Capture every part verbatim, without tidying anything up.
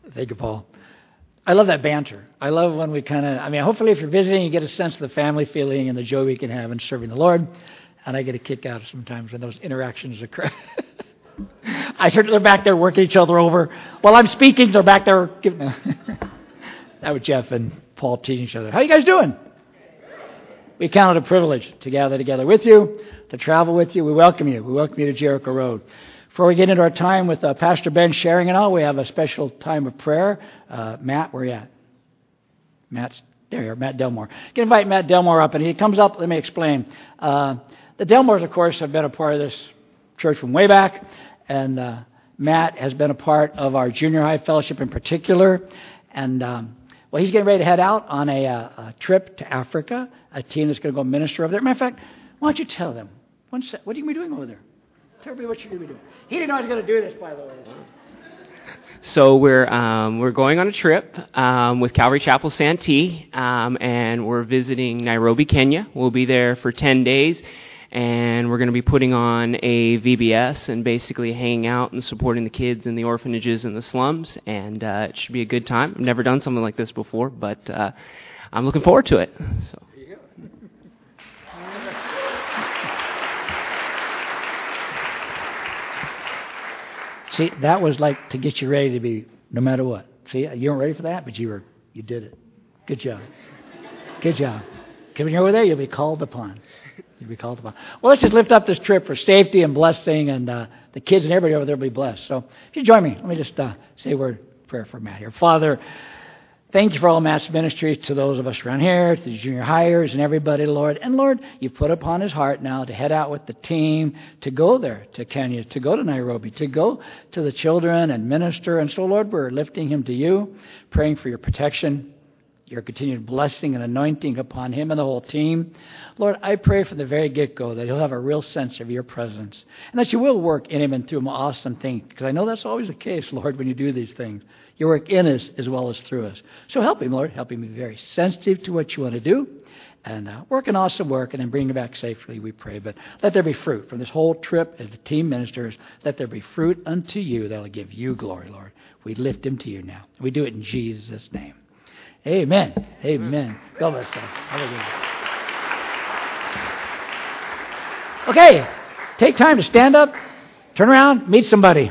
Thank you, Paul. I love that banter. I love when we kind of, I mean, hopefully if you're visiting, you get a sense of the family feeling and the joy we can have in serving the Lord. And I get a kick out of sometimes when those interactions occur. I heard they're back there working each other over. While I'm speaking, they're back there giving. That was Jeff and Paul teasing each other. How you guys doing? We count it a privilege to gather together with you, to travel with you. We welcome you. We welcome you to Jericho Road. Before we get into our time with uh, Pastor Ben sharing and all, we have a special time of prayer. Uh, Matt, where are you at? Matt's there. You are, Matt Delmore. You can invite Matt Delmore up, and he comes up. Let me explain. Uh, the Delmores, of course, have been a part of this church from way back, and uh, Matt has been a part of our junior high fellowship in particular. And um, well, he's getting ready to head out on a, uh, a trip to Africa. A team that's going to go minister over there. Matter of fact, why don't you tell them? What are you going to be doing over there? Tell everybody what you're going to be doing. He didn't know I was going to do this, by the way. So we're um, we're going on a trip um, with Calvary Chapel Santee, um, and we're visiting Nairobi, Kenya. We'll be there for ten days, and we're going to be putting on a V B S and basically hanging out and supporting the kids in the orphanages and the slums, and uh, it should be a good time. I've never done something like this before, but uh, I'm looking forward to it. So. See, that was like to get you ready to be no matter what. See, you weren't ready for that, but you were. You did it. Good job. Good job. Because when you're over there, you'll be called upon. You'll be called upon. Well, let's just lift up this trip for safety and blessing, and uh, the kids and everybody over there will be blessed. So if you join me, let me just uh, say a word of prayer for Matt here. Father, thank you for all Matt's ministry, to those of us around here, to the junior hires and everybody, Lord. And Lord, you put upon his heart now to head out with the team, to go there to Kenya, to go to Nairobi, to go to the children and minister. And so, Lord, we're lifting him to you, praying for your protection, your continued blessing and anointing upon him and the whole team. Lord, I pray from the very get-go that he'll have a real sense of your presence and that you will work in him and through him awesome things, because I know that's always the case, Lord, when you do these things. You work in us as well as through us. So help him, Lord. Help him be very sensitive to what you want to do and uh, work an awesome work and then bring him back safely, we pray. But let there be fruit from this whole trip as the team ministers. Let there be fruit unto you that will give you glory, Lord. We lift him to you now. We do it in Jesus' name. Amen. Amen. God bless God. Hallelujah. Okay. Take time to stand up, turn around, meet somebody.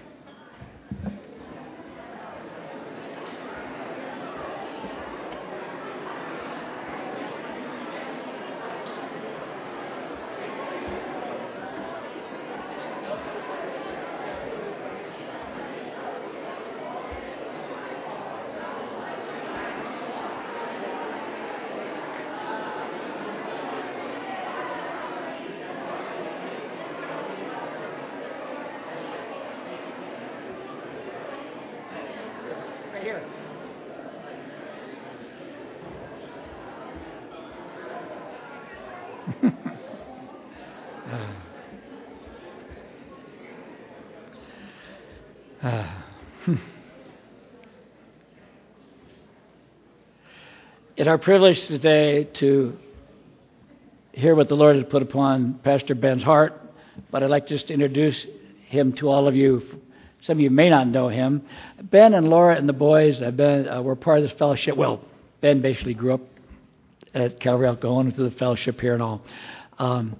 It's our privilege today to hear what the Lord has put upon Pastor Ben's heart, but I'd like just to introduce him to all of you. Some of you may not know him. Ben and Laura and the boys have been, uh, were part of this fellowship. Well, Ben basically grew up at Calvary Alcoa through the fellowship here and all. Um,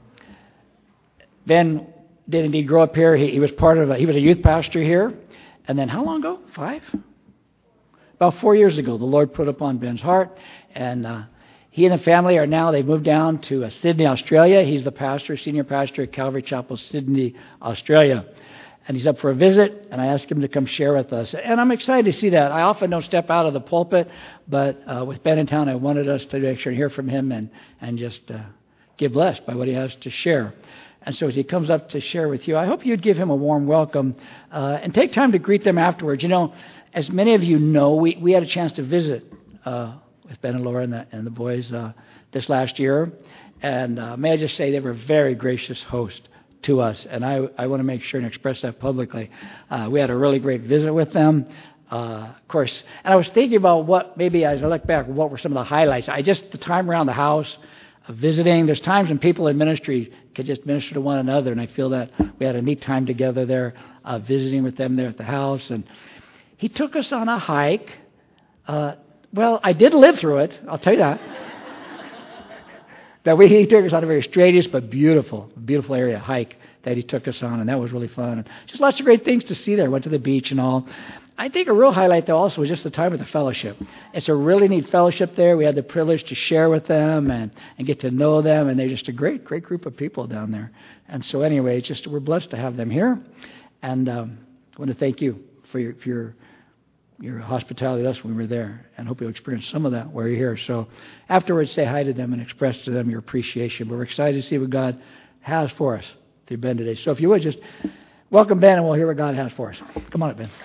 Ben did indeed grow up here. He, he was part of a, he was a youth pastor here. And then how long ago? Five? About four years ago, the Lord put upon Ben's heart. And uh, he and the family are now, they've moved down to uh, Sydney, Australia. He's the pastor, senior pastor at Calvary Chapel, Sydney, Australia. And he's up for a visit, and I asked him to come share with us. And I'm excited to see that. I often don't step out of the pulpit, but uh, with Ben in town, I wanted us to make sure to hear from him and, and just uh, get blessed by what he has to share. And so as he comes up to share with you, I hope you'd give him a warm welcome uh, and take time to greet them afterwards. You know, as many of you know, we, we had a chance to visit uh, with Ben and Laura and the, and the boys uh, this last year. And uh, may I just say they were a very gracious host to us. And I, I want to make sure and express that publicly. Uh, we had a really great visit with them. Uh, of course, and I was thinking about what, maybe as I look back, what were some of the highlights. I just, the time around the house, of visiting. There's times when people in ministry could just minister to one another, and I feel that we had a neat time together there, uh, visiting with them there at the house. And he took us on a hike. Uh, well, I did live through it, I'll tell you that. that we, he took us on a very strenuous but beautiful, beautiful area hike that he took us on, and that was really fun. And just lots of great things to see there. Went to the beach and all. I think a real highlight, though, also was just the time of the fellowship. It's a really neat fellowship there. We had the privilege to share with them and, and get to know them, and they're just a great, great group of people down there. And so anyway, it's just we're blessed to have them here. And um, I want to thank you for your, for your your hospitality with us when we were there, and hope you'll experience some of that while you're here. So afterwards, say hi to them and express to them your appreciation. But we're excited to see what God has for us through Ben today. So if you would, just welcome Ben, and we'll hear what God has for us. Come on up, Ben.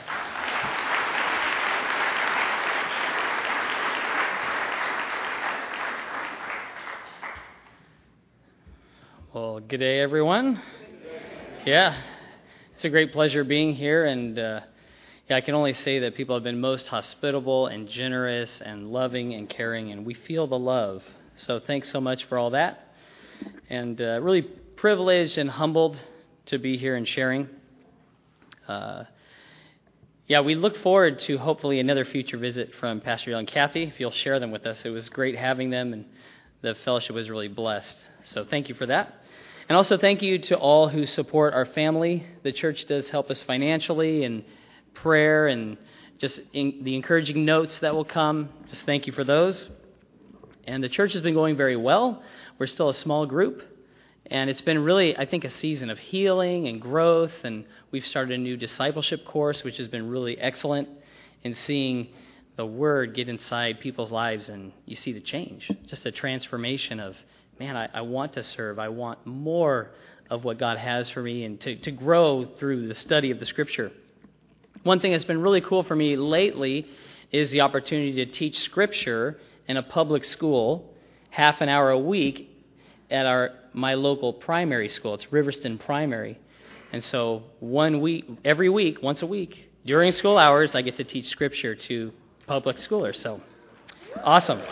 Well, good day, everyone. Yeah, it's a great pleasure being here, and uh, yeah, I can only say that people have been most hospitable and generous and loving and caring, and we feel the love. So thanks so much for all that, and uh, really privileged and humbled to be here and sharing. Uh, yeah, we look forward to hopefully another future visit from Pastor Yale and Kathy, if you'll share them with us. It was great having them, and the fellowship was really blessed. So thank you for that. And also thank you to all who support our family. The church does help us financially and prayer and just in the encouraging notes that will come. Just thank you for those. And the church has been going very well. We're still a small group. And it's been really, I think, a season of healing and growth. And we've started a new discipleship course, which has been really excellent in seeing the Word get inside people's lives. And you see the change, just a transformation of, man, I, I want to serve. I want more of what God has for me, and to, to grow through the study of the Scripture. One thing that's been really cool for me lately is the opportunity to teach Scripture in a public school, half an hour a week at our my local primary school. It's Riverston Primary. And so one week, every week, once a week, during school hours, I get to teach Scripture to public schoolers. So awesome.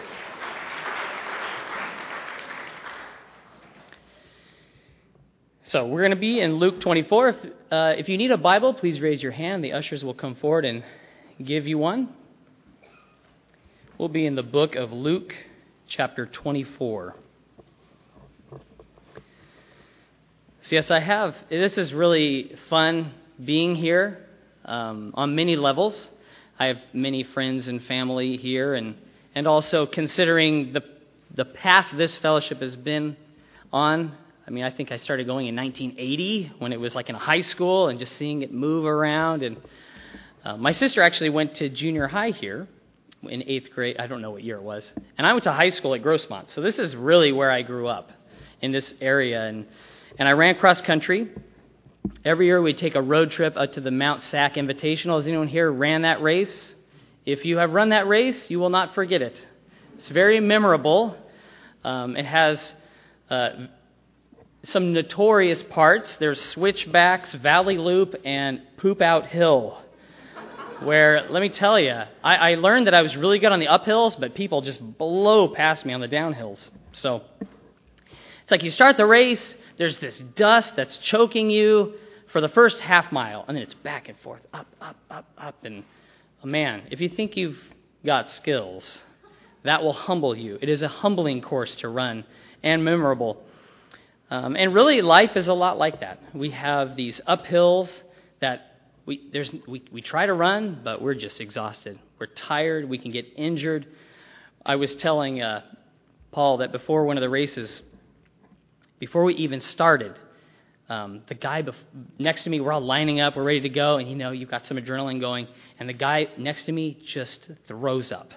So we're going to be in Luke twenty-four. If, uh, if you need a Bible, please raise your hand. The ushers will come forward and give you one. We'll be in the book of Luke, chapter twenty-four. So yes, I have. This is really fun being here um, on many levels. I have many friends and family here, and, and also considering the the path this fellowship has been on. I mean, I think I started going in nineteen eighty when it was like in a high school, and just seeing it move around. And uh, my sister actually went to junior high here in eighth grade. I don't know what year it was. And I went to high school at Grossmont. So this is really where I grew up, in this area. And, and I ran cross country. Every year we'd take a road trip out to the Mount Sac Invitational. Has anyone here ran that race? If you have run that race, you will not forget it. It's very memorable. Um, it has Uh, some notorious parts. There's switchbacks, valley loop, and poop out hill, where, let me tell you, I, I learned that I was really good on the uphills, but people just blow past me on the downhills. So it's like you start the race, there's this dust that's choking you for the first half mile, and then it's back and forth, up, up, up, up. And oh man, if you think you've got skills, that will humble you. It is a humbling course to run, and memorable. Um, and really, life is a lot like that. We have these uphills that we there's we, we try to run, but we're just exhausted. We're tired. We can get injured. I was telling uh, Paul that before one of the races, before we even started, um, the guy bef- next to me, we're all lining up, we're ready to go, and you know, you've got some adrenaline going, and the guy next to me just throws up.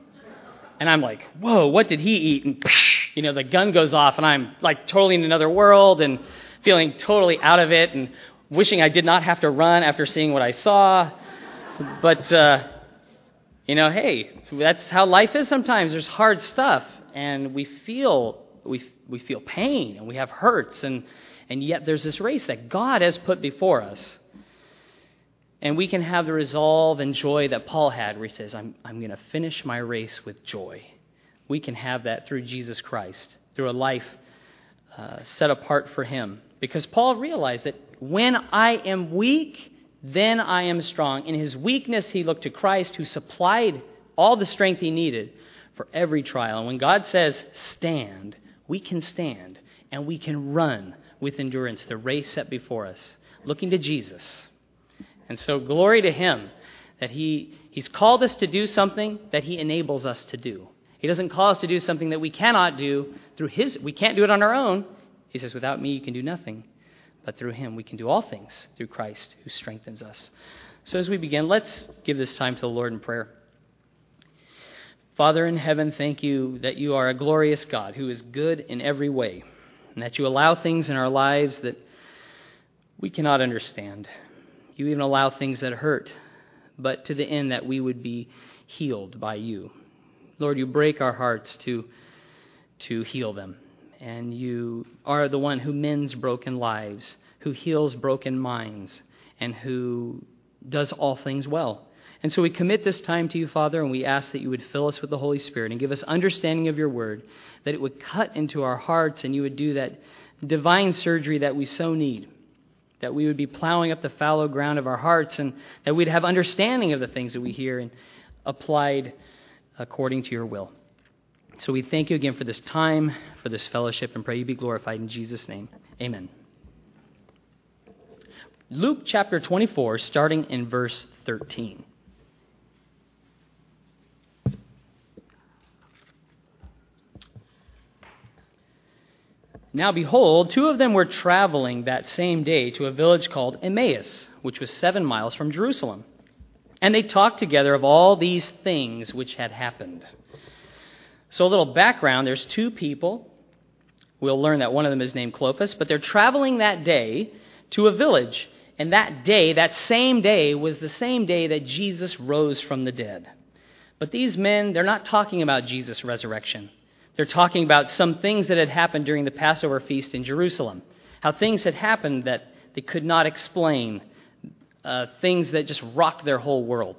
And I'm like, whoa, what did he eat? And you know, the gun goes off, and I'm like totally in another world and feeling totally out of it and wishing I did not have to run after seeing what I saw. But, uh, you know, hey, that's how life is sometimes. There's hard stuff, and we feel we we feel pain, and we have hurts, and, and yet there's this race that God has put before us. And we can have the resolve and joy that Paul had, where he says, I'm, I'm going to finish my race with joy. We can have that through Jesus Christ, through a life uh, set apart for him. Because Paul realized that when I am weak, then I am strong. In his weakness, he looked to Christ, who supplied all the strength he needed for every trial. And when God says, stand, we can stand, and we can run with endurance the race set before us, looking to Jesus. And so glory to him that he, he's called us to do something that he enables us to do. He doesn't call us to do something that we cannot do through his, we can't do it on our own. He says, without me, you can do nothing. But through him, we can do all things through Christ who strengthens us. So as we begin, let's give this time to the Lord in prayer. Father in heaven, thank you that you are a glorious God who is good in every way, and that you allow things in our lives that we cannot understand. You even allow things that hurt, but to the end that we would be healed by you. Lord, you break our hearts to, to heal them. And you are the one who mends broken lives, who heals broken minds, and who does all things well. And so we commit this time to you, Father, and we ask that you would fill us with the Holy Spirit and give us understanding of your word, that it would cut into our hearts and you would do that divine surgery that we so need, that we would be plowing up the fallow ground of our hearts and that we'd have understanding of the things that we hear and applied according to your will. So we thank you again for this time, for this fellowship, and pray you be glorified in Jesus' name. Amen. Luke chapter twenty-four, starting in verse thirteen. Now behold, two of them were traveling that same day to a village called Emmaus, which was seven miles from Jerusalem. And they talked together of all these things which had happened. So a little background, there's two people. We'll learn that one of them is named Clopas, but they're traveling that day to a village. And that day, that same day, was the same day that Jesus rose from the dead. But these men, they're not talking about Jesus' resurrection. They're talking about some things that had happened during the Passover feast in Jerusalem. How things had happened that they could not explain. Uh, things that just rocked their whole world.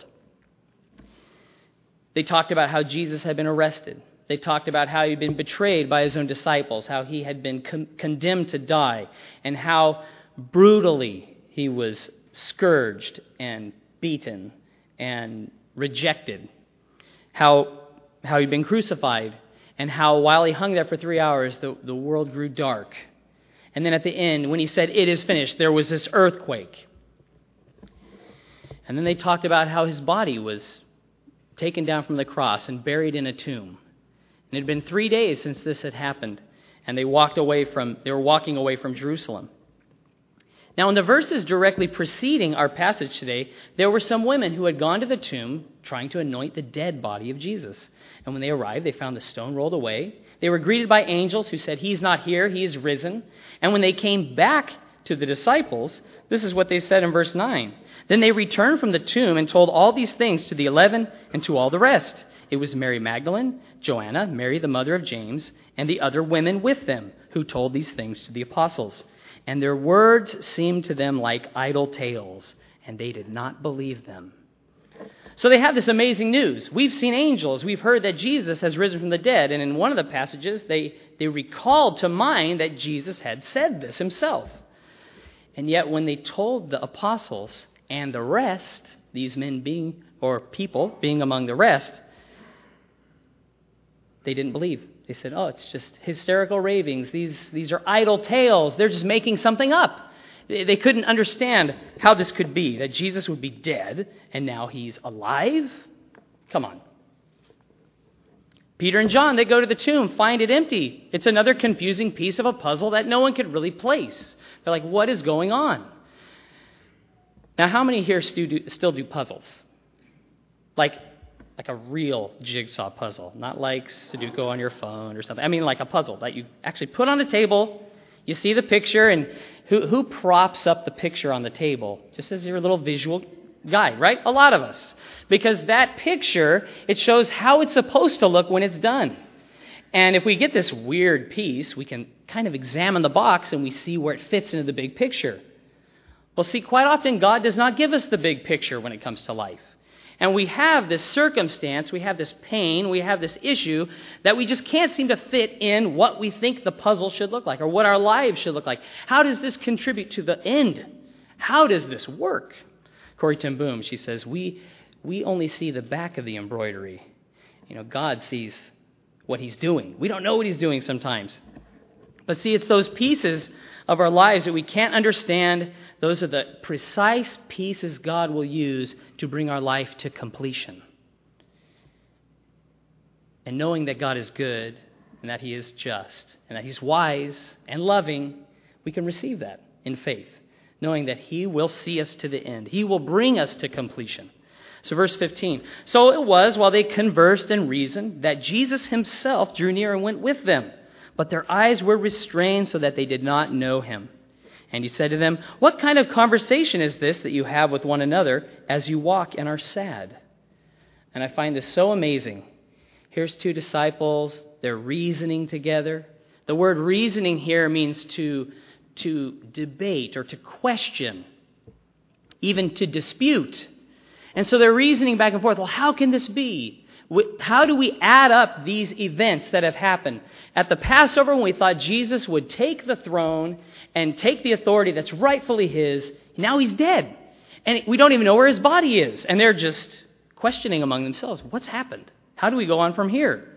They talked about how Jesus had been arrested. They talked about how he'd been betrayed by his own disciples, how he had been con- condemned to die, and how brutally he was scourged and beaten and rejected. How, how he'd been crucified, and how while he hung there for three hours, the, the world grew dark. And then at the end, when he said, "It is finished," there was this earthquake. And then they talked about how his body was taken down from the cross and buried in a tomb. And it had been three days since this had happened, and they walked away from they were walking away from Jerusalem. Now, in the verses directly preceding our passage today, there were some women who had gone to the tomb trying to anoint the dead body of Jesus. And when they arrived, they found the stone rolled away. They were greeted by angels who said, "He's not here, he is risen." And when they came back to the disciples, this is what they said in verse nine. Then they returned from the tomb and told all these things to the eleven and to all the rest. It was Mary Magdalene, Joanna, Mary the mother of James, and the other women with them who told these things to the apostles. And their words seemed to them like idle tales, and they did not believe them. So they have this amazing news. We've seen angels. We've heard that Jesus has risen from the dead. And in one of the passages, they, they recalled to mind that Jesus had said this himself. And yet when they told the apostles and the rest, these men being, or people being among the rest, they didn't believe. They said, "Oh, it's just hysterical ravings. These, these are idle tales. They're just making something up." They, they couldn't understand how this could be, that Jesus would be dead and now he's alive. Come on. Peter and John, they go to the tomb, find it empty. It's another confusing piece of a puzzle that no one could really place. They're like, what is going on? Now, how many here still do, still do puzzles? Like, like a real jigsaw puzzle, not like Sudoku on your phone or something. I mean, like a puzzle that you actually put on a table. You see the picture, and who, who props up the picture on the table? Just as your little visual guide, right? A lot of us. Because that picture, it shows how it's supposed to look when it's done. And if we get this weird piece, we can kind of examine the box and we see where it fits into the big picture. Well, see, quite often God does not give us the big picture when it comes to life. And we have this circumstance, we have this pain, we have this issue that we just can't seem to fit in what we think the puzzle should look like or what our lives should look like. How does this contribute to the end? How does this work? Corrie ten Boom, she says, we, we only see the back of the embroidery. You know, God sees what he's doing. We don't know what he's doing sometimes. But see, it's those pieces of our lives that we can't understand. Those are the precise pieces God will use to bring our life to completion. And knowing that God is good and that he is just and that he's wise and loving, we can receive that in faith, knowing that he will see us to the end. He will bring us to completion. So verse fifteen, so it was while they conversed and reasoned that Jesus himself drew near and went with them. But their eyes were restrained so that they did not know him. And he said to them, what kind of conversation is this that you have with one another as you walk and are sad? And I find this so amazing. Here's two disciples. They're reasoning together. The word reasoning here means to, to debate or to question, even to dispute. And so they're reasoning back and forth. Well, how can this be? How do we add up these events that have happened? At the Passover, when we thought Jesus would take the throne and take the authority that's rightfully his, now he's dead. And we don't even know where his body is. And they're just questioning among themselves, what's happened? How do we go on from here?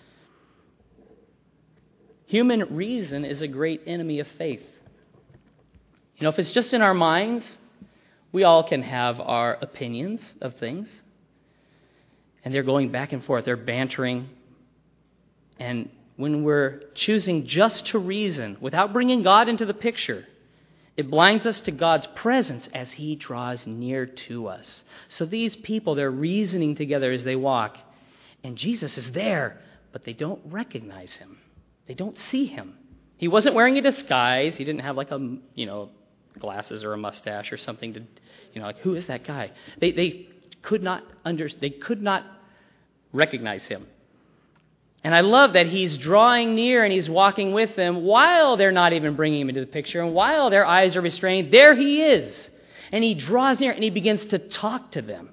Human reason is a great enemy of faith. You know, if it's just in our minds, we all can have our opinions of things. And they're going back and forth. They're bantering. And when we're choosing just to reason without bringing God into the picture, it blinds us to God's presence as he draws near to us. So these people, they're reasoning together as they walk. And Jesus is there, but they don't recognize him. They don't see him. He wasn't wearing a disguise. He didn't have like a, you know, glasses or a mustache or something to, you know, like, who is that guy? They they could not under, they could not recognize him. And I love that he's drawing near and he's walking with them while they're not even bringing him into the picture and while their eyes are restrained. There he is. And he draws near and he begins to talk to them.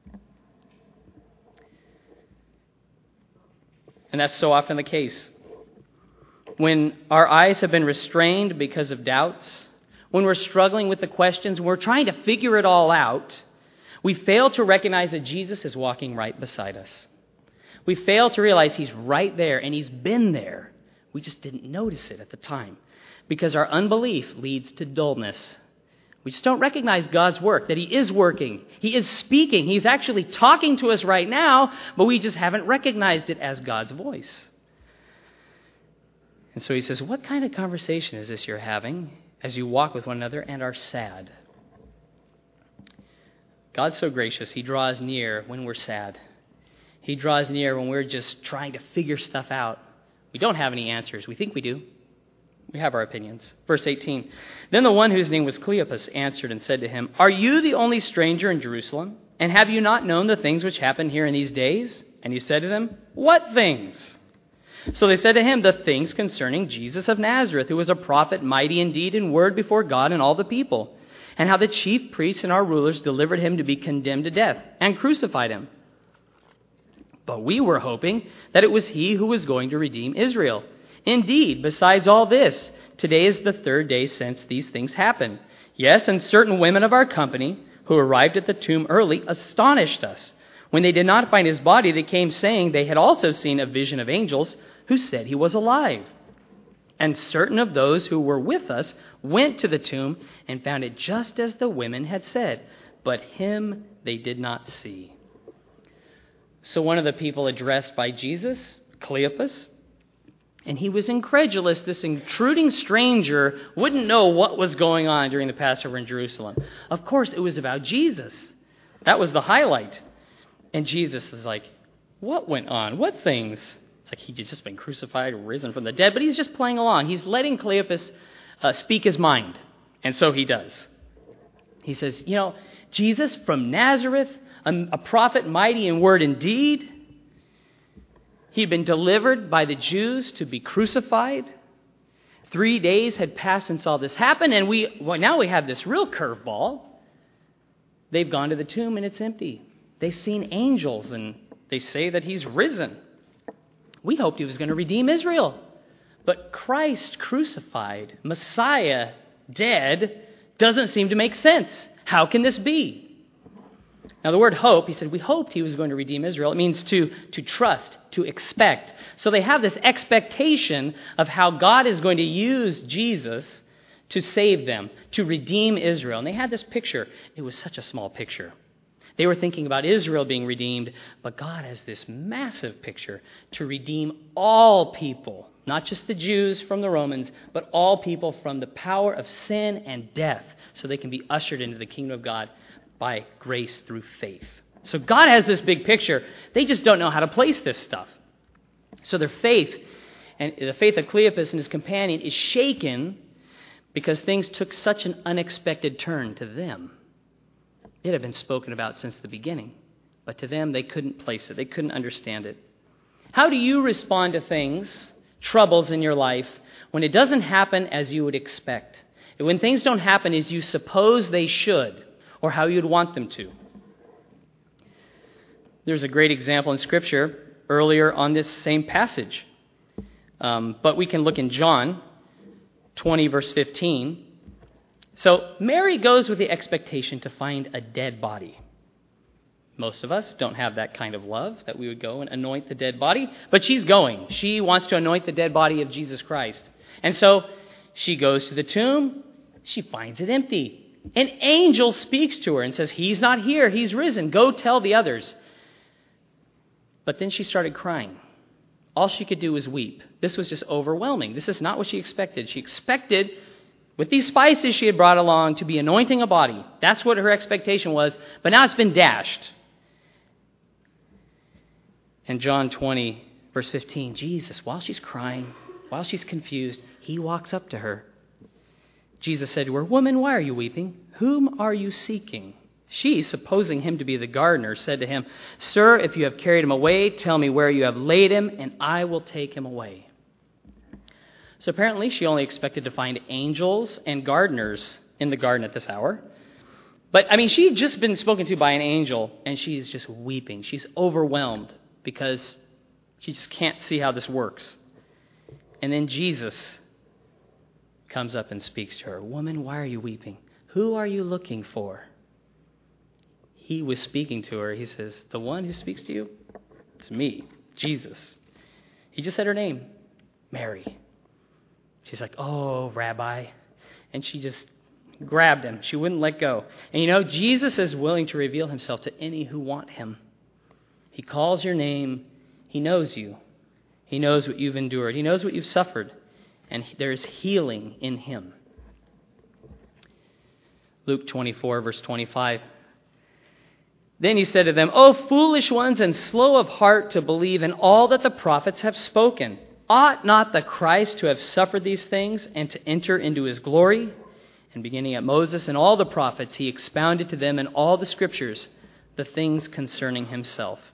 And that's so often the case. When our eyes have been restrained because of doubts, when we're struggling with the questions, when we're trying to figure it all out, we fail to recognize that Jesus is walking right beside us. We fail to realize he's right there and he's been there. We just didn't notice it at the time because our unbelief leads to dullness. We just don't recognize God's work, that he is working. He is speaking. He's actually talking to us right now, but we just haven't recognized it as God's voice. And so he says, what kind of conversation is this you're having as you walk with one another and are sad? God's so gracious. He draws near when we're sad. He draws near when we're just trying to figure stuff out. We don't have any answers. We think we do. We have our opinions. Verse eighteen. Then the one whose name was Cleopas answered and said to him, are you the only stranger in Jerusalem? And have you not known the things which happen here in these days? And he said to them, what things? So they said to him, the things concerning Jesus of Nazareth, who was a prophet, mighty in deed and word before God and all the people, and how the chief priests and our rulers delivered him to be condemned to death and crucified him. But we were hoping that it was he who was going to redeem Israel. Indeed, besides all this, today is the third day since these things happened. Yes, and certain women of our company who arrived at the tomb early astonished us. When they did not find his body, they came saying they had also seen a vision of angels who said he was alive. And certain of those who were with us went to the tomb and found it just as the women had said, but him they did not see. So one of the people addressed by Jesus, Cleopas, and he was incredulous. This intruding stranger wouldn't know what was going on during the Passover in Jerusalem. Of course, it was about Jesus. That was the highlight. And Jesus is like, what went on? What things? It's like he'd just been crucified, risen from the dead, but he's just playing along. He's letting Cleopas uh, speak his mind. And so he does. He says, you know, Jesus from Nazareth, a, a prophet mighty in word and deed. He'd been delivered by the Jews to be crucified. Three days had passed since all this happened, and we well, now we have this real curveball. They've gone to the tomb and it's empty. They've seen angels and they say that he's risen. We hoped he was going to redeem Israel. But Christ crucified, Messiah dead, doesn't seem to make sense. How can this be? Now, the word hope, he said, we hoped he was going to redeem Israel. It means to, to trust, to expect. So they have this expectation of how God is going to use Jesus to save them, to redeem Israel. And they had this picture. It was such a small picture. They were thinking about Israel being redeemed, but God has this massive picture to redeem all people, not just the Jews from the Romans, but all people from the power of sin and death, so they can be ushered into the kingdom of God by grace through faith. So God has this big picture. They just don't know how to place this stuff. So their faith, and the faith of Cleopas and his companion, is shaken because things took such an unexpected turn to them. It had been spoken about since the beginning, but to them, they couldn't place it. They couldn't understand it. How do you respond to things, troubles in your life, when it doesn't happen as you would expect? And when things don't happen as you suppose they should, or how you'd want them to? There's a great example in Scripture earlier on this same passage. Um, but we can look in John twenty, verse fifteen. So Mary goes with the expectation to find a dead body. Most of us don't have that kind of love that we would go and anoint the dead body, but she's going. She wants to anoint the dead body of Jesus Christ. And so she goes to the tomb. She finds it empty. An angel speaks to her and says, he's not here, he's risen. Go tell the others. But then she started crying. All she could do was weep. This was just overwhelming. This is not what she expected. She expected, with these spices she had brought along, to be anointing a body. That's what her expectation was, but now it's been dashed. And John twenty, verse fifteen, Jesus, while she's crying, while she's confused, he walks up to her. Jesus said to her, "Woman, why are you weeping? Whom are you seeking?" She, supposing him to be the gardener, said to him, "Sir, if you have carried him away, tell me where you have laid him, and I will take him away." So apparently she only expected to find angels and gardeners in the garden at this hour. But, I mean, she had just been spoken to by an angel, and she's just weeping. She's overwhelmed because she just can't see how this works. And then Jesus comes up and speaks to her. "Woman, why are you weeping? Who are you looking for?" He was speaking to her. He says, "The one who speaks to you, it's me, Jesus." He just said her name, Mary. She's like, "Oh, Rabbi." And she just grabbed him. She wouldn't let go. And you know, Jesus is willing to reveal himself to any who want him. He calls your name. He knows you. He knows what you've endured. He knows what you've suffered. And there's healing in him. Luke twenty-four, verse twenty-five. Then he said to them, "O foolish ones and slow of heart to believe in all that the prophets have spoken. Ought not the Christ to have suffered these things and to enter into his glory?" And beginning at Moses and all the prophets, he expounded to them in all the scriptures the things concerning himself.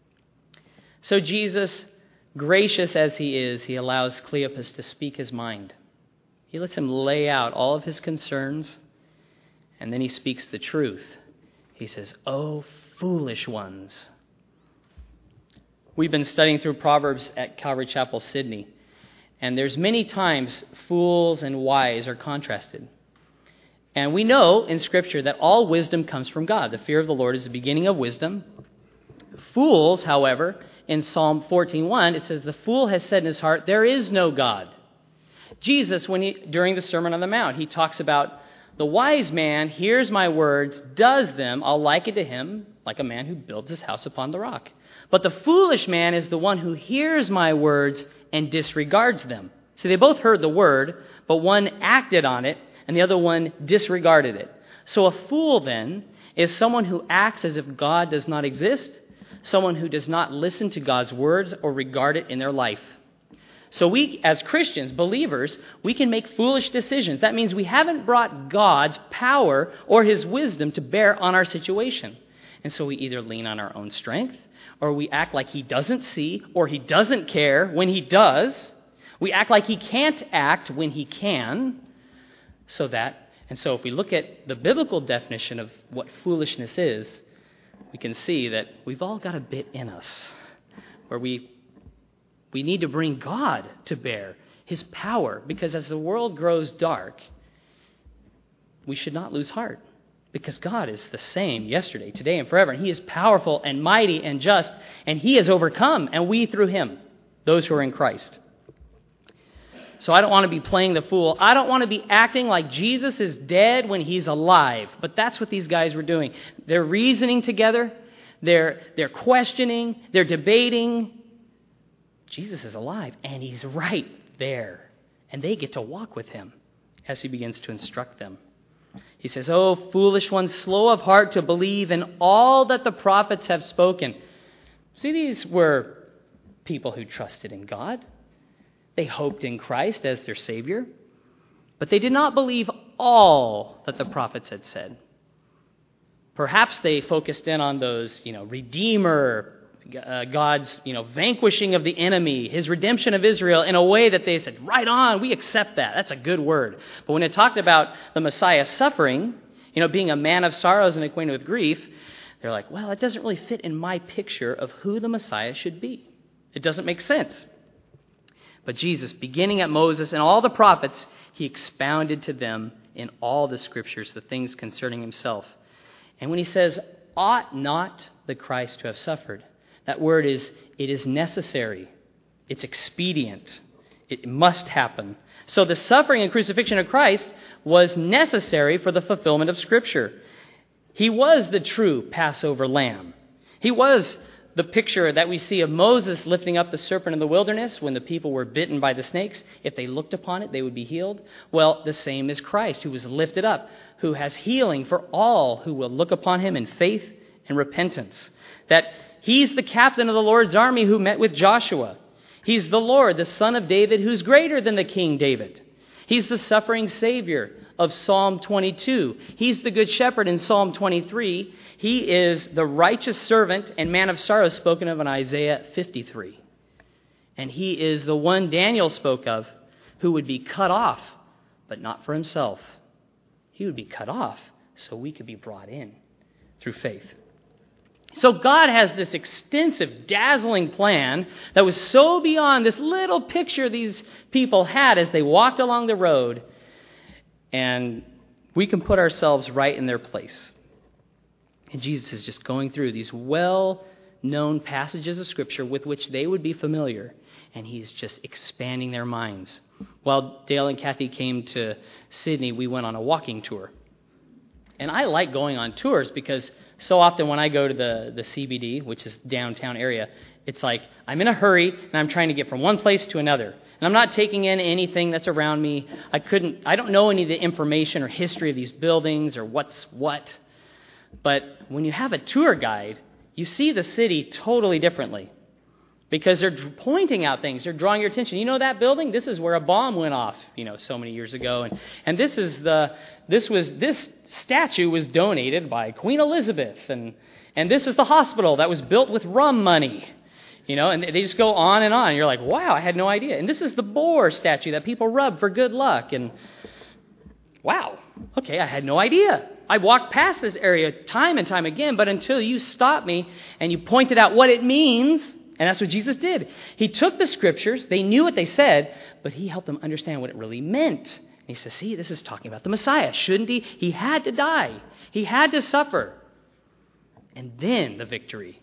So Jesus, gracious as he is, he allows Cleopas to speak his mind. He lets him lay out all of his concerns, and then he speaks the truth. He says, "Oh, foolish ones." We've been studying through Proverbs at Calvary Chapel, Sydney, and there's many times fools and wise are contrasted. And we know in Scripture that all wisdom comes from God. The fear of the Lord is the beginning of wisdom. Fools, however, in Psalm fourteen one, it says, "The fool has said in his heart, there is no God." Jesus, when he during the Sermon on the Mount, he talks about the wise man hears my words, does them, I'll liken to him like a man who builds his house upon the rock. But the foolish man is the one who hears my words and disregards them. So they both heard the word, but one acted on it and the other one disregarded it. So a fool then is someone who acts as if God does not exist, someone who does not listen to God's words or regard it in their life. So we, as Christians, believers, we can make foolish decisions. That means we haven't brought God's power or his wisdom to bear on our situation. And so we either lean on our own strength, or we act like he doesn't see, or he doesn't care when he does. We act like he can't act when he can. So that, and so if we look at the biblical definition of what foolishness is, we can see that we've all got a bit in us where we We need to bring God to bear, his power, because as the world grows dark, we should not lose heart. Because God is the same yesterday, today, and forever. And He is powerful and mighty and just, and He has overcome, and we through Him, those who are in Christ. So I don't want to be playing the fool. I don't want to be acting like Jesus is dead when He's alive. But that's what these guys were doing. They're reasoning together. They're, they're questioning. They're debating. Jesus is alive, and He's right there. And they get to walk with Him as He begins to instruct them. He says, "Oh, foolish ones, slow of heart to believe in all that the prophets have spoken." See, these were people who trusted in God. They hoped in Christ as their Savior. But they did not believe all that the prophets had said. Perhaps they focused in on those, you know, Redeemer, uh, God's, you know, vanquishing of the enemy, His redemption of Israel in a way that they said, right on, we accept that. That's a good word. But when it talked about the Messiah suffering, you know, being a man of sorrows and acquainted with grief, they're like, well, it doesn't really fit in my picture of who the Messiah should be. It doesn't make sense. But Jesus, beginning at Moses and all the prophets, He expounded to them in all the Scriptures the things concerning Himself. And when He says, ought not the Christ to have suffered, that word is, it is necessary. It's expedient. It must happen. So the suffering and crucifixion of Christ was necessary for the fulfillment of Scripture. He was the true Passover lamb. He was the picture that we see of Moses lifting up the serpent in the wilderness when the people were bitten by the snakes. If they looked upon it, they would be healed. Well, the same is Christ, who was lifted up, who has healing for all who will look upon Him in faith and repentance. That He's the captain of the Lord's army who met with Joshua. He's the Lord, the Son of David, who's greater than the King David. He's the suffering Savior of Psalm twenty-two. He's the Good Shepherd in Psalm twenty-three. He is the righteous servant and man of sorrows spoken of in Isaiah fifty-three. And He is the one Daniel spoke of who would be cut off, but not for Himself. He would be cut off so we could be brought in through faith. So God has this extensive, dazzling plan that was so beyond this little picture these people had as they walked along the road. And we can put ourselves right in their place. And Jesus is just going through these well-known passages of Scripture with which they would be familiar. And He's just expanding their minds. While Dale and Kathy came to Sydney, we went on a walking tour. And I like going on tours because so often when I go to the, the C B D, which is downtown area, it's like I'm in a hurry and I'm trying to get from one place to another. And I'm not taking in anything that's around me. I couldn't, I don't know any of the information or history of these buildings or what's what. But when you have a tour guide, you see the city totally differently. Because they're pointing out things, they're drawing your attention. You know that building? This is where a bomb went off, you know, so many years ago. And and this is the this was this statue was donated by Queen Elizabeth, and and this is the hospital that was built with rum money. You know, and they just go on and on. And you're like, wow, I had no idea. And this is the boar statue that people rub for good luck. And wow, okay, I had no idea. I walked past this area time and time again, but until you stopped me and you pointed out what it means. And that's what Jesus did. He took the Scriptures, they knew what they said, but He helped them understand what it really meant. And He says, see, this is talking about the Messiah. Shouldn't He? He had to die. He had to suffer. And then the victory.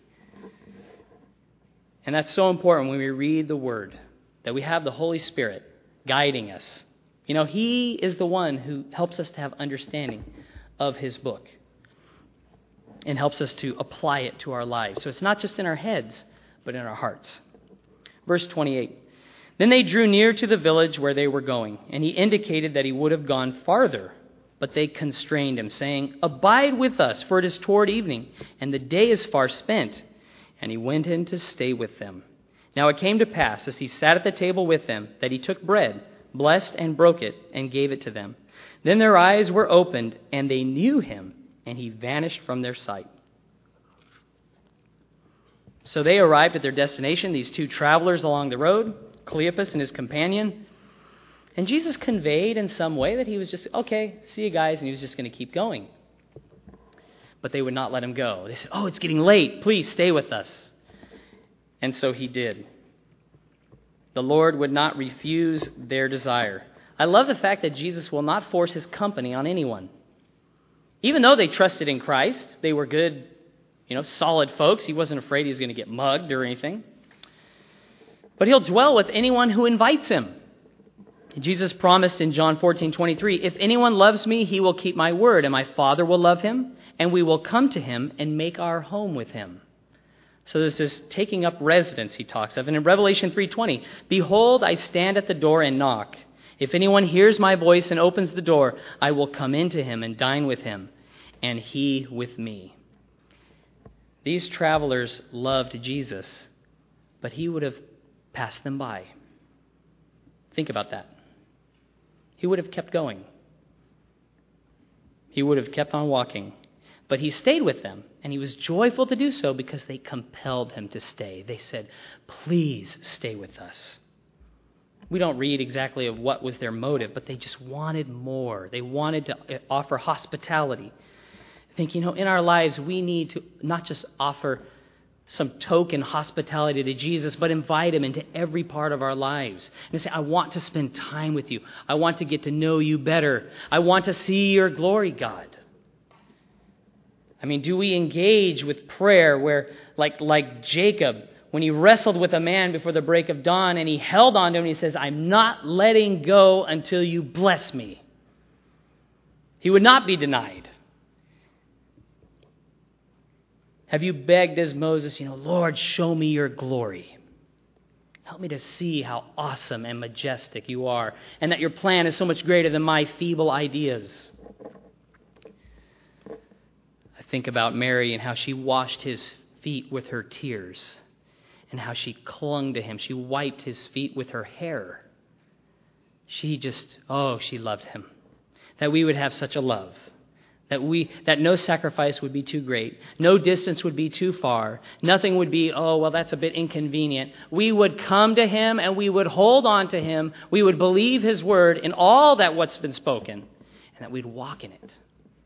And that's so important when we read the Word, that we have the Holy Spirit guiding us. You know, He is the one who helps us to have understanding of His book and helps us to apply it to our lives. So it's not just in our heads, but in our hearts. Verse twenty-eight. Then they drew near to the village where they were going, and He indicated that He would have gone farther, but they constrained Him, saying, abide with us, for it is toward evening, and the day is far spent. And He went in to stay with them. Now it came to pass, as He sat at the table with them, that He took bread, blessed and broke it, and gave it to them. Then their eyes were opened, and they knew Him, and He vanished from their sight. So they arrived at their destination, these two travelers along the road, Cleopas and his companion. And Jesus conveyed in some way that He was just, okay, see you guys, and He was just going to keep going. But they would not let Him go. They said, oh, it's getting late. Please stay with us. And so He did. The Lord would not refuse their desire. I love the fact that Jesus will not force His company on anyone. Even though they trusted in Christ, they were good, you know, solid folks. He wasn't afraid he was going to get mugged or anything. But he'll dwell with anyone who invites him. Jesus promised in John fourteen twenty-three, if anyone loves me, he will keep my word, and my Father will love him, and we will come to him and make our home with him. So there's this taking up residence he talks of. And in Revelation three twenty, behold, I stand at the door and knock. If anyone hears my voice and opens the door, I will come into him and dine with him, and he with me. These travelers loved Jesus, but he would have passed them by. Think about that. He would have kept going. He would have kept on walking. But he stayed with them, and he was joyful to do so because they compelled him to stay. They said, please stay with us. We don't read exactly of what was their motive, but they just wanted more. They wanted to offer hospitality. I think, you know, in our lives, we need to not just offer some token hospitality to Jesus, but invite him into every part of our lives. And say, I want to spend time with you. I want to get to know you better. I want to see your glory, God. I mean, do we engage with prayer where, like, like Jacob, when he wrestled with a man before the break of dawn and he held on to him and he says, I'm not letting go until you bless me. He would not be denied. Have you begged as Moses, you know, Lord, show me your glory. Help me to see how awesome and majestic you are, and that your plan is so much greater than my feeble ideas. I think about Mary and how she washed his feet with her tears, and how she clung to him. She wiped his feet with her hair. She just, oh, she loved him. That we would have such a love. That we that no sacrifice would be too great. No distance would be too far. Nothing would be, oh, well, that's a bit inconvenient. We would come to him and we would hold on to him. We would believe his word in all that what's been spoken, and that we'd walk in it.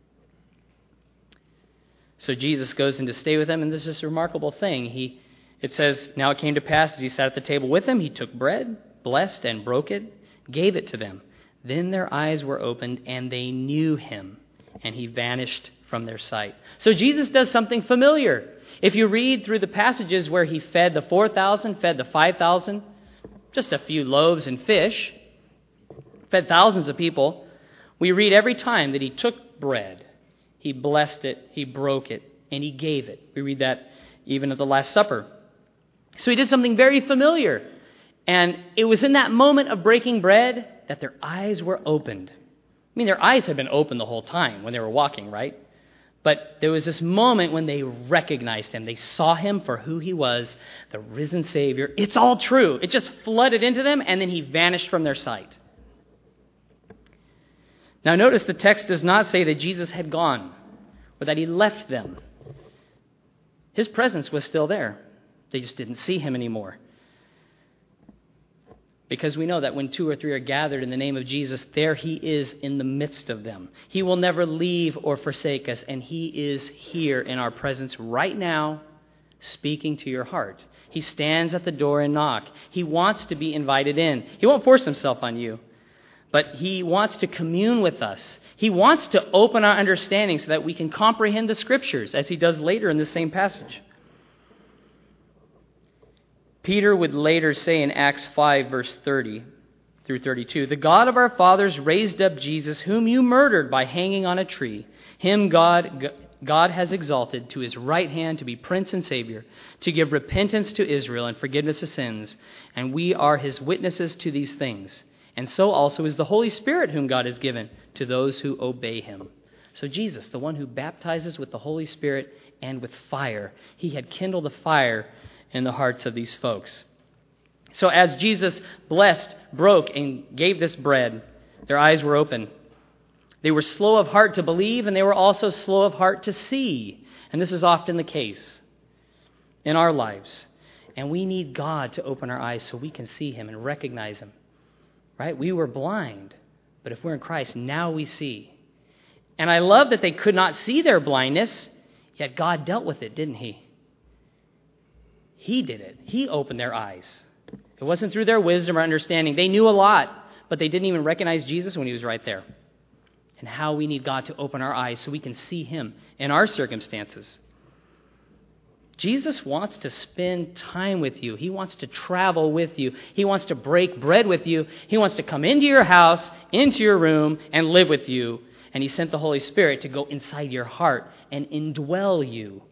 So Jesus goes in to stay with them, and this is this remarkable thing. He It says, now it came to pass as he sat at the table with them, he took bread, blessed and broke it, gave it to them. Then their eyes were opened and they knew him, and he vanished from their sight. So Jesus does something familiar. If you read through the passages where he fed the four thousand, fed the five thousand, just a few loaves and fish, fed thousands of people, we read every time that he took bread, he blessed it, he broke it, and he gave it. We read that even at the Last Supper. So he did something very familiar. And it was in that moment of breaking bread that their eyes were opened. I mean, their eyes had been open the whole time when they were walking, right? But there was this moment when they recognized him. They saw him for who he was, the risen Savior. It's all true. It just flooded into them, and then he vanished from their sight. Now notice the text does not say that Jesus had gone or that he left them. His presence was still there. They just didn't see him anymore. Because we know that when two or three are gathered in the name of Jesus, there he is in the midst of them. He will never leave or forsake us, and he is here in our presence right now, speaking to your heart. He stands at the door and knocks. He wants to be invited in. He won't force himself on you, but he wants to commune with us. He wants to open our understanding so that we can comprehend the Scriptures, as he does later in the same passage. Peter would later say in Acts five, verse thirty through thirty-two, the God of our fathers raised up Jesus, whom you murdered by hanging on a tree. Him God, God has exalted to his right hand to be Prince and Savior, to give repentance to Israel and forgiveness of sins. And we are his witnesses to these things. And so also is the Holy Spirit, whom God has given to those who obey him. So Jesus, the one who baptizes with the Holy Spirit and with fire, he had kindled the fire in the hearts of these folks. So as Jesus blessed, broke, and gave this bread, their eyes were open. They were slow of heart to believe, and they were also slow of heart to see. And this is often the case in our lives. And we need God to open our eyes so we can see him and recognize him. Right? We were blind, but if we're in Christ, now we see. And I love that they could not see their blindness, yet God dealt with it, didn't he? He did it. He opened their eyes. It wasn't through their wisdom or understanding. They knew a lot, but they didn't even recognize Jesus when he was right there. and how we need God to open our eyes so we can see him in our circumstances. Jesus wants to spend time with you. He wants to travel with you. He wants to break bread with you. He wants to come into your house, into your room, and live with you. And he sent the Holy Spirit to go inside your heart and indwell you.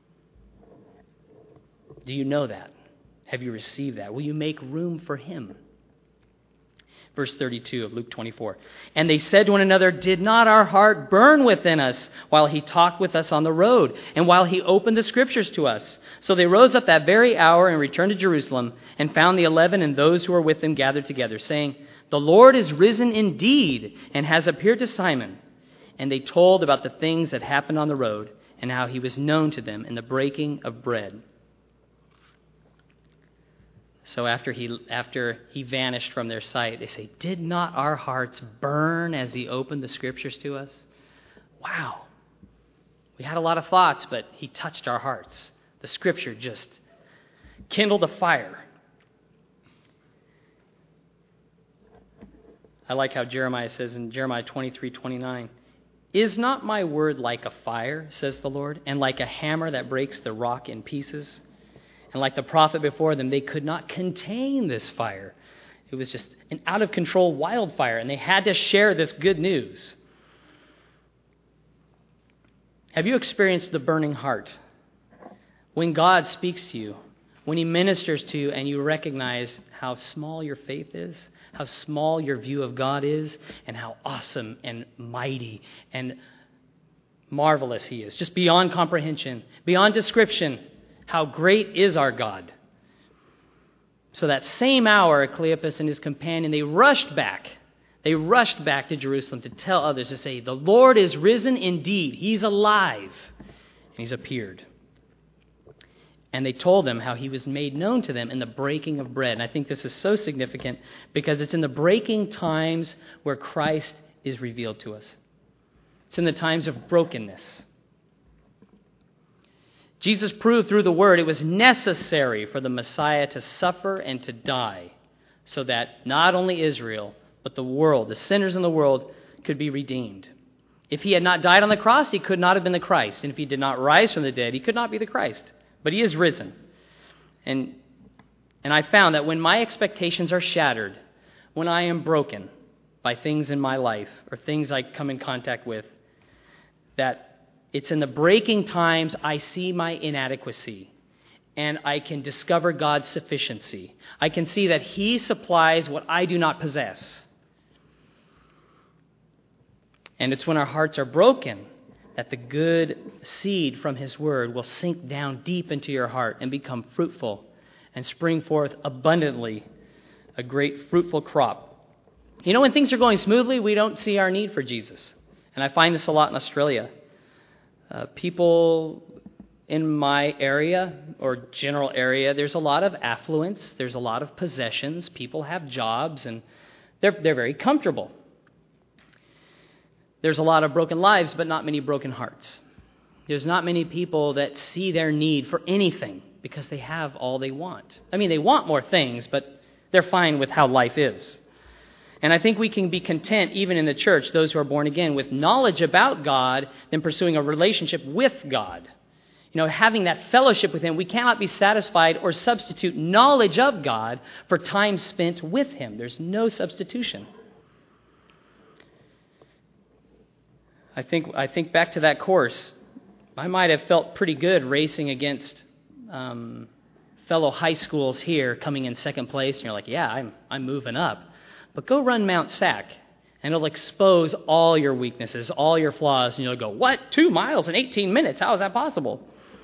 Do you know that? Have you received that? Will you make room for him? Verse thirty-two of Luke twenty-four. And they said to one another, did not our heart burn within us while he talked with us on the road, and while he opened the scriptures to us? So they rose up that very hour and returned to Jerusalem, and found the eleven and those who were with them gathered together, saying, the Lord is risen indeed, and has appeared to Simon. And they told about the things that happened on the road, and how he was known to them in the breaking of bread. So after he after he vanished from their sight, they say, did not our hearts burn as he opened the scriptures to us? Wow. We had a lot of thoughts, but he touched our hearts. The scripture just kindled a fire. I like how Jeremiah says in Jeremiah twenty-three twenty-nine, is not my word like a fire, says the Lord, and like a hammer that breaks the rock in pieces? And like the prophet before them, they could not contain this fire. It was just an out-of-control wildfire, and they had to share this good news. Have you experienced the burning heart? When God speaks to you, when he ministers to you, and you recognize how small your faith is, how small your view of God is, and how awesome and mighty and marvelous he is, just beyond comprehension, beyond description. How great is our God. So that same hour, Cleopas and his companion, they rushed back. They rushed back to Jerusalem to tell others, to say, the Lord is risen indeed. He's alive. And he's appeared. And they told them how he was made known to them in the breaking of bread. And I think this is so significant because it's in the breaking times where Christ is revealed to us. It's in the times of brokenness. Jesus proved through the word it was necessary for the Messiah to suffer and to die so that not only Israel, but the world, the sinners in the world, could be redeemed. If he had not died on the cross, he could not have been the Christ. And if he did not rise from the dead, he could not be the Christ. But he is risen. And, and I found that when my expectations are shattered, when I am broken by things in my life or things I come in contact with, that it's in the breaking times I see my inadequacy and I can discover God's sufficiency. I can see that he supplies what I do not possess. And it's when our hearts are broken that the good seed from his word will sink down deep into your heart and become fruitful and spring forth abundantly a great fruitful crop. You know, when things are going smoothly, we don't see our need for Jesus. And I find this a lot in Australia. Uh, people in my area or general area, there's a lot of affluence, there's a lot of possessions, people have jobs, and they're they're very comfortable. There's a lot of broken lives, but not many broken hearts. There's not many people that see their need for anything because they have all they want. I mean, they want more things, but they're fine with how life is. And I think we can be content, even in the church, those who are born again, with knowledge about God than pursuing a relationship with God. You know, having that fellowship with him, we cannot be satisfied or substitute knowledge of God for time spent with him. There's no substitution. I think I think back to that course. I might have felt pretty good racing against um, fellow high schools here, coming in second place. And you're like, yeah, I'm I'm moving up. But go run Mount Sac, and it'll expose all your weaknesses, all your flaws, and you'll go, what? Two miles in eighteen minutes? How is that possible?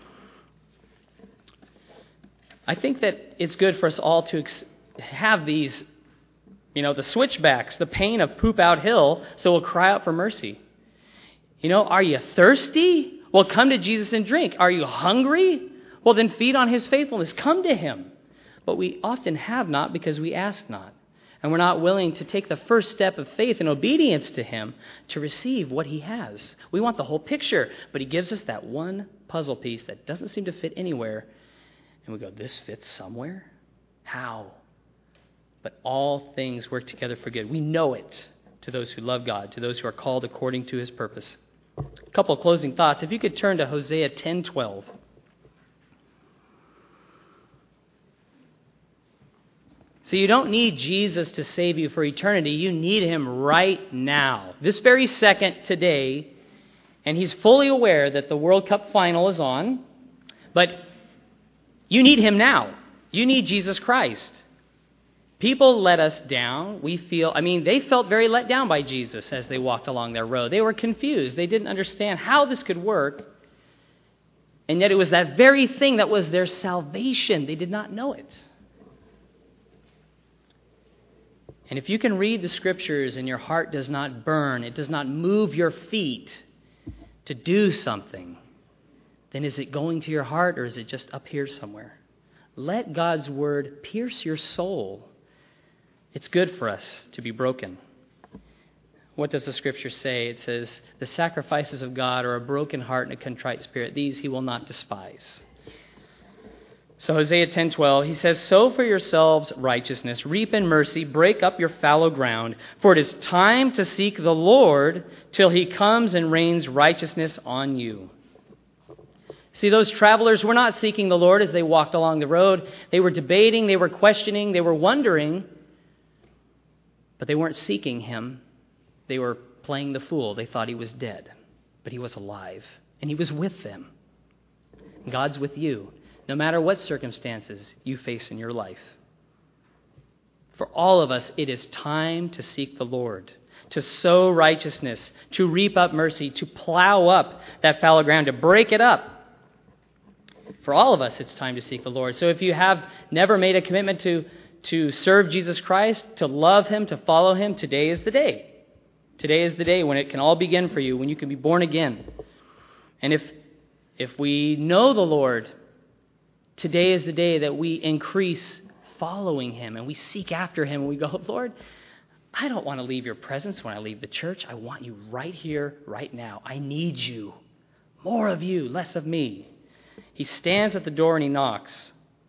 I think that it's good for us all to ex- have these, you know, the switchbacks, the pain of poop out hill, so we'll cry out for mercy. You know, are you thirsty? Well, come to Jesus and drink. Are you hungry? Well, then feed on his faithfulness. Come to him. But we often have not because we ask not. And we're not willing to take the first step of faith and obedience to him to receive what he has. We want the whole picture, but he gives us that one puzzle piece that doesn't seem to fit anywhere. And we go, this fits somewhere? How? But all things work together for good. We know it. to those who love God, to those who are called according to his purpose. A couple of closing thoughts. If you could turn to Hosea ten twelve. So you don't need Jesus to save you for eternity. You need him right now, this very second, today. And he's fully aware that the World Cup final is on. But you need him now. You need Jesus Christ. People let us down. We feel, I mean, they felt very let down by Jesus as they walked along their road. They were confused. They didn't understand how this could work. And yet it was that very thing that was their salvation. They did not know it. And if you can read the scriptures and your heart does not burn, it does not move your feet to do something, then is it going to your heart or is it just up here somewhere? Let God's word pierce your soul. It's good for us to be broken. What does the scripture say? It says, the sacrifices of God are a broken heart and a contrite spirit. These he will not despise. So Hosea ten twelve, he says, sow for yourselves righteousness, reap in mercy, break up your fallow ground, for it is time to seek the Lord till he comes and rains righteousness on you. See, those travelers were not seeking the Lord as they walked along the road. They were debating, they were questioning, they were wondering, but they weren't seeking him. They were playing the fool. They thought he was dead, but he was alive, and he was with them. God's with you, no matter what circumstances you face in your life. For all of us, it is time to seek the Lord, to sow righteousness, to reap up mercy, to plow up that fallow ground, to break it up. For all of us, it's time to seek the Lord. So if you have never made a commitment to, to serve Jesus Christ, to love him, to follow him, today is the day. Today is the day when it can all begin for you, when you can be born again. And if if we know the Lord, today is the day that we increase following him and we seek after him and we go, Lord, I don't want to leave your presence when I leave the church. I want you right here, right now. I need you. More of you, less of me. He stands at the door and he knocks.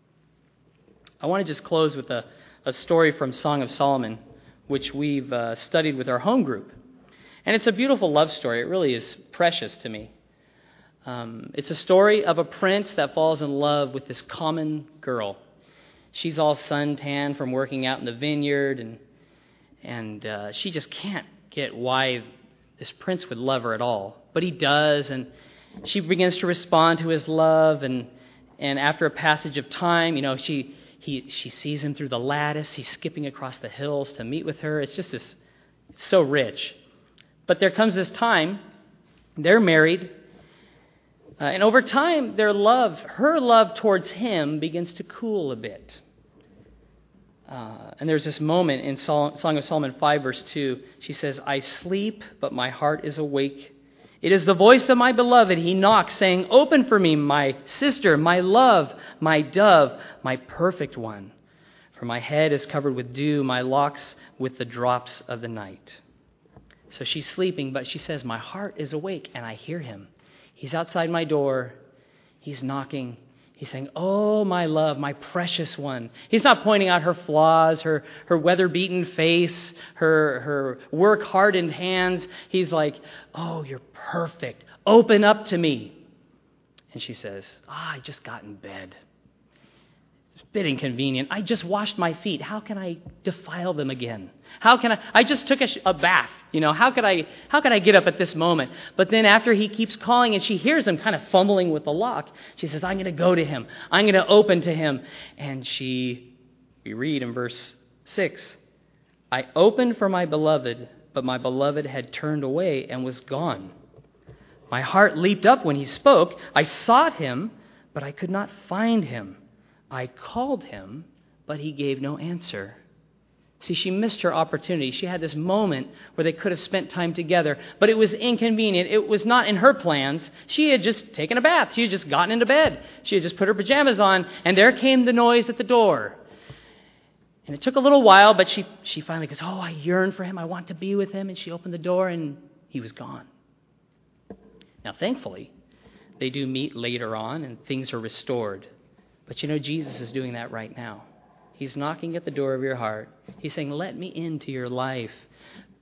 I want to just close with a, a story from Song of Solomon, which we've uh, studied with our home group. And it's a beautiful love story. It really is precious to me. Um, it's a story of a prince that falls in love with this common girl. She's all suntan from working out in the vineyard, and and uh, she just can't get why this prince would love her at all. But he does, and she begins to respond to his love, and and after a passage of time, you know, she he she sees him through the lattice. He's skipping across the hills to meet with her. It's just this, it's so rich. But there comes this time, they're married. Uh, and over time, their love, her love towards him begins to cool a bit. Uh, and there's this moment in Sol- Song of Solomon five, verse two. She says, I sleep, but my heart is awake. It is the voice of my beloved. He knocks, saying, open for me, my sister, my love, my dove, my perfect one. For my head is covered with dew, my locks with the drops of the night. So she's sleeping, but she says, my heart is awake, and I hear him. He's outside my door. He's knocking. He's saying, oh, my love, my precious one. He's not pointing out her flaws, her, her weather-beaten face, her, her work-hardened hands. He's like, oh, you're perfect. Open up to me. And she says, ah, I just got in bed. It's a bit inconvenient. I just washed my feet. How can I defile them again? How can I? I just took a, sh- a bath. You know, how could I? How could I get up at this moment? But then after he keeps calling and she hears him kind of fumbling with the lock, she says, "I'm going to go to him. I'm going to open to him." And she, we read in verse six, "I opened for my beloved, but my beloved had turned away and was gone. My heart leaped up when he spoke. I sought him, but I could not find him. I called him, but he gave no answer." See, she missed her opportunity. She had this moment where they could have spent time together, but it was inconvenient. It was not in her plans. She had just taken a bath. She had just gotten into bed. She had just put her pajamas on, and there came the noise at the door. And it took a little while, but she, she finally goes, oh, I yearn for him. I want to be with him. And she opened the door, and he was gone. Now, thankfully, they do meet later on, and things are restored. But you know, Jesus is doing that right now. He's knocking at the door of your heart. He's saying, let me into your life.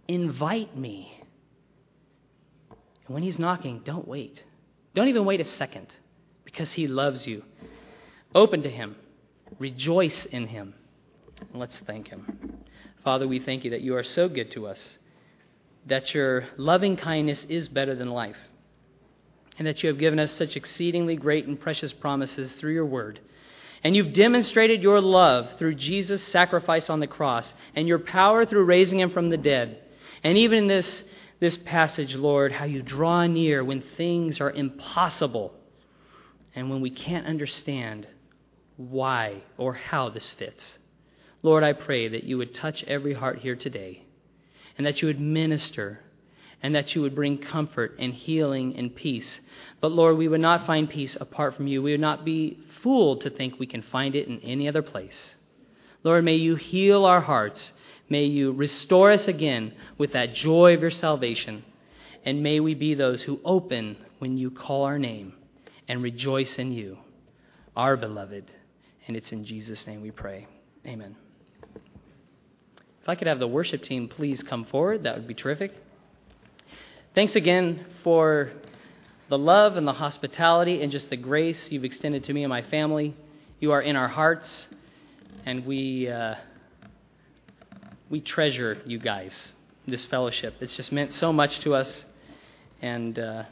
invite me. And when he's knocking, don't wait. Don't even wait a second, because he loves you. Open to him. Rejoice in him. And let's thank him. Father, we thank you that you are so good to us, that your loving kindness is better than life, and that you have given us such exceedingly great and precious promises through your word. And you've demonstrated your love through Jesus' sacrifice on the cross, and your power through raising him from the dead. And even in this, this passage, Lord, how you draw near when things are impossible and when we can't understand why or how this fits. Lord, I pray that you would touch every heart here today, and that you would minister, and that you would bring comfort and healing and peace. But Lord, we would not find peace apart from you. We would not be fooled to think we can find it in any other place. Lord, may you heal our hearts. May you restore us again with that joy of your salvation. And may we be those who open when you call our name and rejoice in you, our beloved. And it's in Jesus' name we pray. Amen. If I could have the worship team please come forward, that would be terrific. Thanks again for the love and the hospitality and just the grace you've extended to me and my family. You are in our hearts, and we uh, we treasure you guys, this fellowship. It's just meant so much to us, and uh,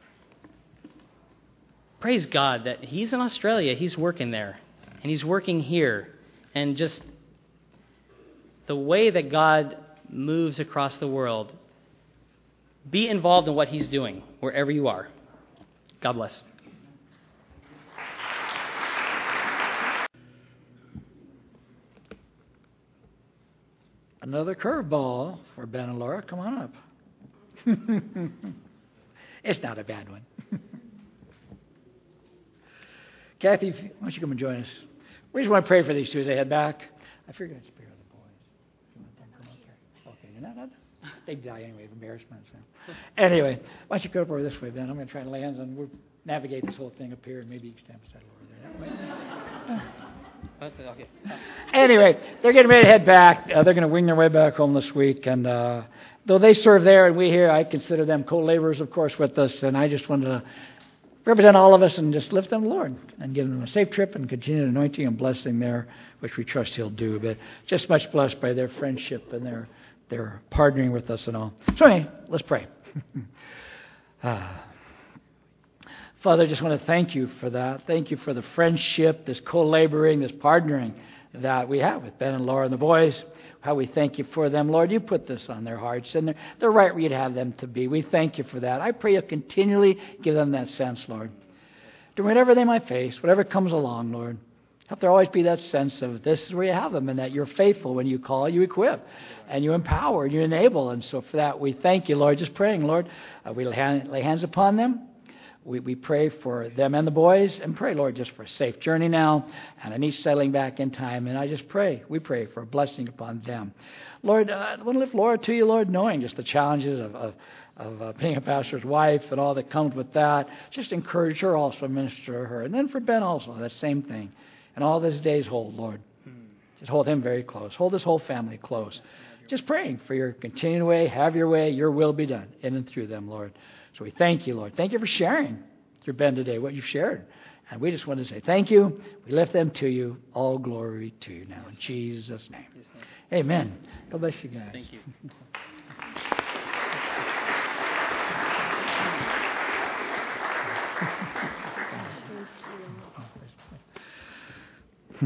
praise God that he's in Australia. He's working there, and he's working here, and just the way that God moves across the world. Be involved in what he's doing, wherever you are. God bless. Another curveball for Ben and Laura. Come on up. It's not a bad one. Kathy, why don't you come and join us? We just want to pray for these two as they head back. I figured I'd spare the boys. You want them to come up here? Okay, you're not, not they'd die anyway of embarrassment. So. Anyway, why don't you come over this way, Ben? I'm going to try and lay hands on. We'll navigate this whole thing up here, and maybe you can stand beside over there. That way. Okay. Anyway, they're getting ready to head back. Uh, they're going to wing their way back home this week, and uh, though they serve there and we here, I consider them co-laborers, of course, with us. And I just wanted to represent all of us and just lift them to the Lord and give them a safe trip and continued anointing and blessing there, which we trust He'll do. But just much blessed by their friendship and their their partnering with us and all. So anyway, let's pray. uh, Father, I just want to thank you for that. Thank you for the friendship, this co-laboring, this partnering that we have with Ben and Laura and the boys. How we thank you for them. Lord, you put this on their hearts, and they're, they're right where you'd have them to be. We thank you for that. I pray you'll continually give them that sense, Lord. To whatever they might face, whatever comes along, Lord, help there always be that sense of this is where you have them, and that you're faithful when you call, you equip, and you empower, and you enable. And so for that, we thank you, Lord. Just praying, Lord, uh, we lay, hand, lay hands upon them. We, we pray for them and the boys, and pray, Lord, just for a safe journey now, and an each settling back in time. And I just pray, we pray for a blessing upon them. Lord, uh, I want to lift Laura to you, Lord, knowing just the challenges of, of, of uh, being a pastor's wife and all that comes with that. Just encourage her also, minister to her. And then for Ben also, that same thing. And all these days hold, Lord. Just hold him very close. Hold this whole family close. Just praying for your continued way, have your way, your will be done in and through them, Lord. So we thank you, Lord. Thank you for sharing through Ben today, what you've shared. And we just want to say thank you. We lift them to you. All glory to you now. In Jesus' name. Amen. God bless you guys. Thank you. hmm.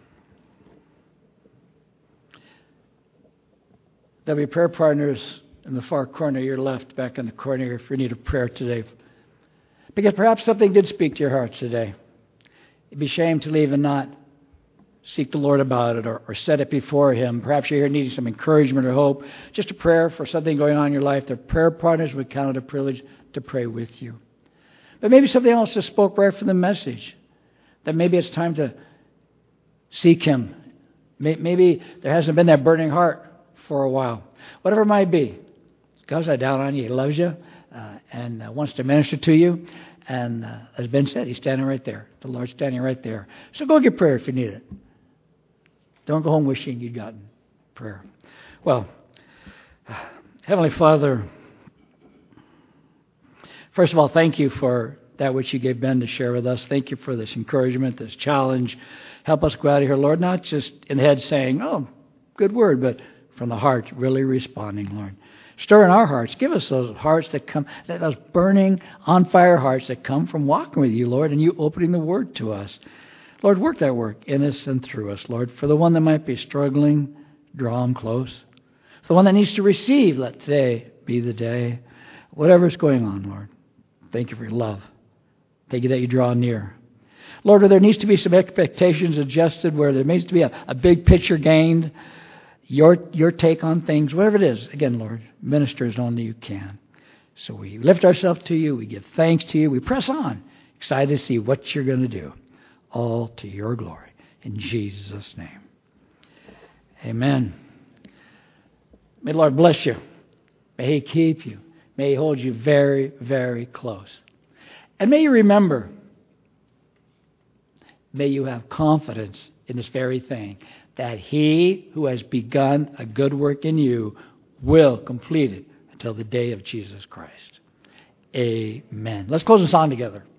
There'll be prayer partners in the far corner, your left, back in the corner if you need a prayer today. Because perhaps something did speak to your heart today. It'd be a shame to leave and not seek the Lord about it or, or set it before Him. Perhaps you're here needing some encouragement or hope. Just a prayer for something going on in your life. The prayer partners would count it a privilege to pray with you. But maybe something else just spoke right from the message. That maybe it's time to seek Him. Maybe there hasn't been that burning heart for a while. Whatever it might be. God's not down on you. He loves you uh, and uh, wants to minister to you. And uh, as Ben said, He's standing right there. The Lord's standing right there. So go get prayer if you need it. Don't go home wishing you'd gotten prayer. Well, Heavenly Father, first of all, thank you for that which you gave Ben to share with us. Thank you for this encouragement, this challenge. Help us go out of here, Lord, not just in the head saying, oh, good word, but from the heart, really responding, Lord. Stir in our hearts. Give us those hearts that come, those burning, on-fire hearts that come from walking with you, Lord, and you opening the Word to us. Lord, work that work in us and through us, Lord. For the one that might be struggling, draw them close. For the one that needs to receive, let today be the day. Whatever's going on, Lord, thank you for your love. Thank you that you draw near. Lord, where there needs to be some expectations adjusted, where there needs to be a, a big picture gained, your your take on things, whatever it is, again, Lord, minister as only you can. So we lift ourselves to you, we give thanks to you, we press on, excited to see what you're going to do, all to your glory. In Jesus' name. Amen. May the Lord bless you. May He keep you. May He hold you very, very close. And may you remember, may you have confidence in this very thing, that He who has begun a good work in you will complete it until the day of Jesus Christ. Amen. Let's close the song together.